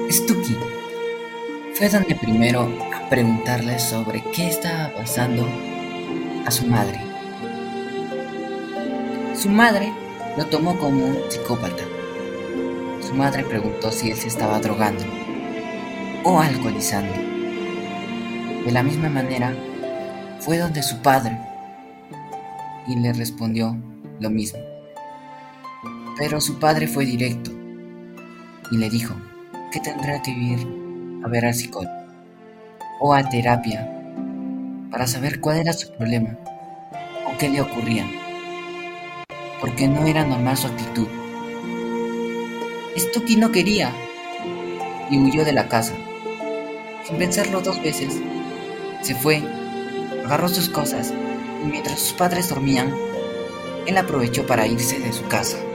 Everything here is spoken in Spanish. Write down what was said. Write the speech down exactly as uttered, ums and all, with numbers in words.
Stucky fue donde primero a preguntarle sobre qué estaba pasando a su madre. Su madre lo tomó como un psicópata. Su madre preguntó si él se estaba drogando o alcoholizando. De la misma manera, fue donde su padre y le respondió lo mismo. Pero su padre fue directo y le dijo que tendría que ir a ver al psicólogo o a terapia para saber cuál era su problema o qué le ocurría, porque no era normal su actitud. Stucky no quería y huyó de la casa. Sin pensarlo dos veces, se fue, agarró sus cosas y mientras sus padres dormían, él aprovechó para irse de su casa.